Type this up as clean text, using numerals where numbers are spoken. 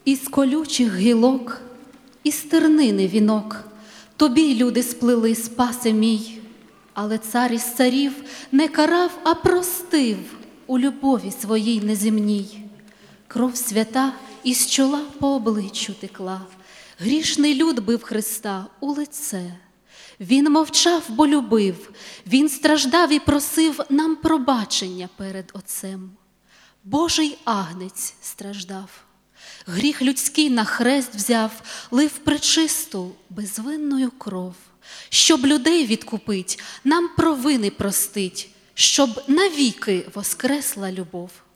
Із колючих гілок, із тернини вінок, тобі, люди, сплели, спасе мій. Але цар із царів не карав, а простив у любові своїй неземній. Кров свята із чола по обличчю текла, грішний люд бив Христа у лице. Він мовчав, бо любив, він страждав і просив нам пробачення перед Отцем. Божий агнець страждав, гріх людський на хрест взяв, лив пречисту, безвинною кров, щоб людей відкупить, нам провини простить, щоб навіки воскресла любов.